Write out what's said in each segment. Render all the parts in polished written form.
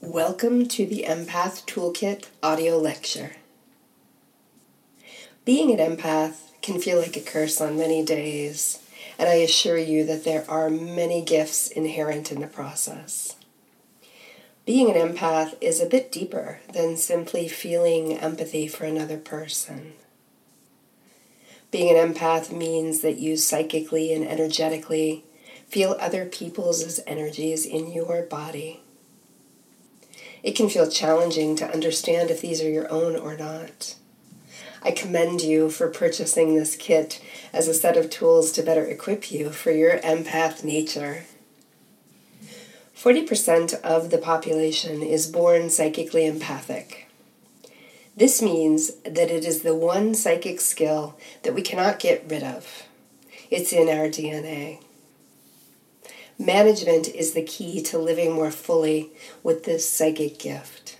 Welcome to the Empath Toolkit audio lecture. Being an empath can feel like a curse on many days, and I assure you that there are many gifts inherent in the process. Being an empath is a bit deeper than simply feeling empathy for another person. Being an empath means that you psychically and energetically feel other people's energies in your body. It can feel challenging to understand if these are your own or not. I commend you for purchasing this kit as a set of tools to better equip you for your empath nature. 40% of the population is born psychically empathic. This means that it is the one psychic skill that we cannot get rid of. It's in our DNA. Management is the key to living more fully with this psychic gift.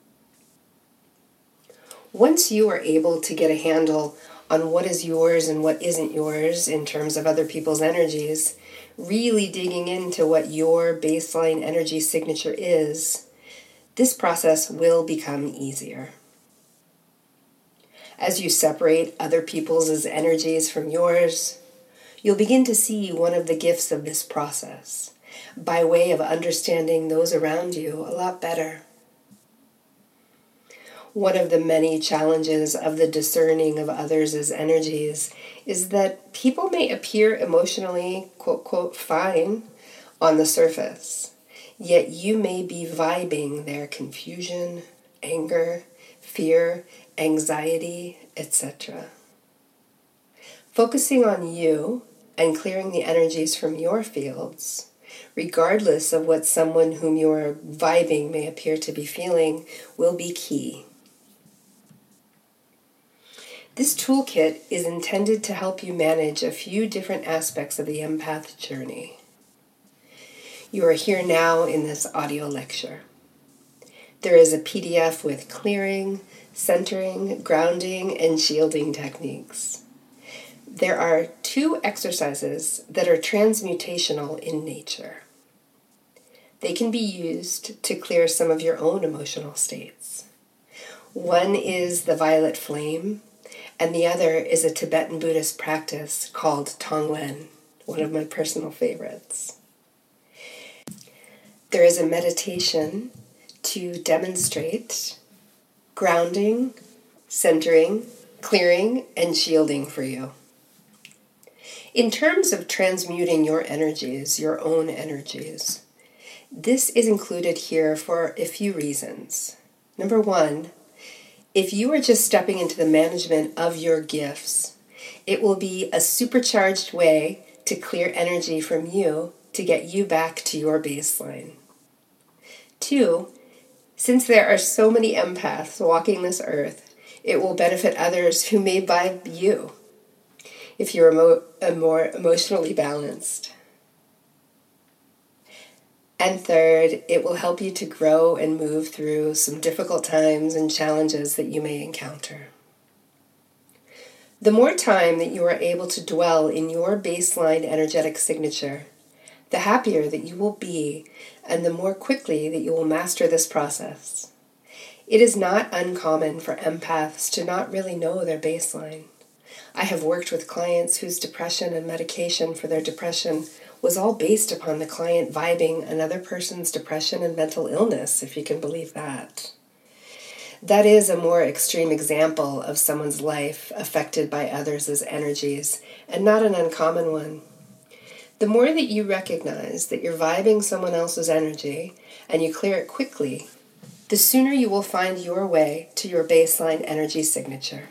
Once you are able to get a handle on what is yours and what isn't yours in terms of other people's energies, really digging into what your baseline energy signature is, this process will become easier. As you separate other people's energies from yours, you'll begin to see one of the gifts of this process by way of understanding those around you a lot better. One of the many challenges of the discerning of others' energies is that people may appear emotionally, quote, quote, fine on the surface, yet you may be vibing their confusion, anger, fear, anxiety, etc. Focusing on you and clearing the energies from your fields, regardless of what someone whom you're vibing may appear to be feeling, will be key. This toolkit is intended to help you manage a few different aspects of the empath journey. You are here now in this audio lecture. There is a PDF with clearing, centering, grounding, and shielding techniques. There are 2 exercises that are transmutational in nature. They can be used to clear some of your own emotional states. One is the violet flame, and the other is a Tibetan Buddhist practice called Tonglen, one of my personal favorites. There is a meditation to demonstrate grounding, centering, clearing, and shielding for you. In terms of transmuting your energies, your own energies, this is included here for a few reasons. Number 1, if you are just stepping into the management of your gifts, it will be a supercharged way to clear energy from you to get you back to your baseline. 2, since there are so many empaths walking this earth, it will benefit others who may vibe you if you're more emotionally balanced. And 3rd, it will help you to grow and move through some difficult times and challenges that you may encounter. The more time that you are able to dwell in your baseline energetic signature, the happier that you will be and the more quickly that you will master this process. It is not uncommon for empaths to not really know their baseline. I have worked with clients whose depression and medication for their depression was all based upon the client vibing another person's depression and mental illness, if you can believe that. That is a more extreme example of someone's life affected by others' energies, and not an uncommon one. The more that you recognize that you're vibing someone else's energy and you clear it quickly, the sooner you will find your way to your baseline energy signature.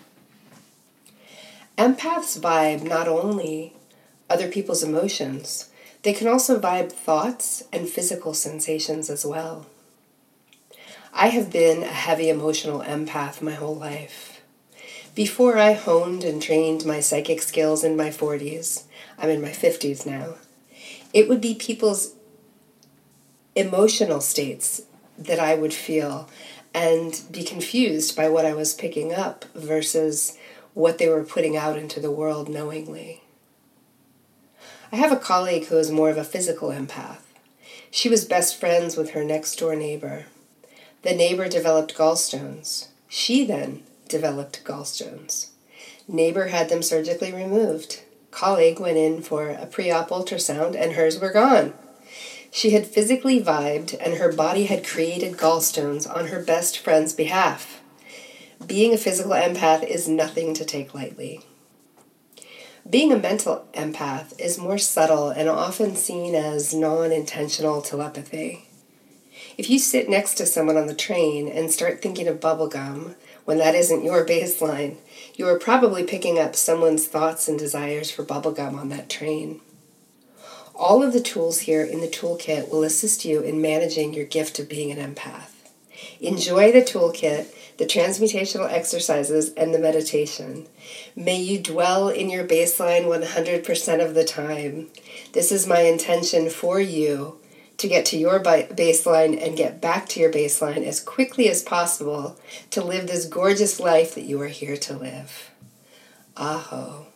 Empaths vibe not only other people's emotions, they can also vibe thoughts and physical sensations as well. I have been a heavy emotional empath my whole life. Before I honed and trained my psychic skills in my 40s, I'm in my 50s now, it would be people's emotional states that I would feel and be confused by what I was picking up versus what they were putting out into the world knowingly. I have a colleague who is more of a physical empath. She was best friends with her next door neighbor. The neighbor developed gallstones. She then developed gallstones. Neighbor had them surgically removed. Colleague went in for a pre-op ultrasound and hers were gone. She had physically vibed and her body had created gallstones on her best friend's behalf. Being a physical empath is nothing to take lightly. Being a mental empath is more subtle and often seen as non-intentional telepathy. If you sit next to someone on the train and start thinking of bubblegum when that isn't your baseline, you are probably picking up someone's thoughts and desires for bubblegum on that train. All of the tools here in the toolkit will assist you in managing your gift of being an empath. Enjoy the toolkit, the transmutational exercises, and the meditation. May you dwell in your baseline 100% of the time. This is my intention for you, to get to your baseline and get back to your baseline as quickly as possible to live this gorgeous life that you are here to live. Aho.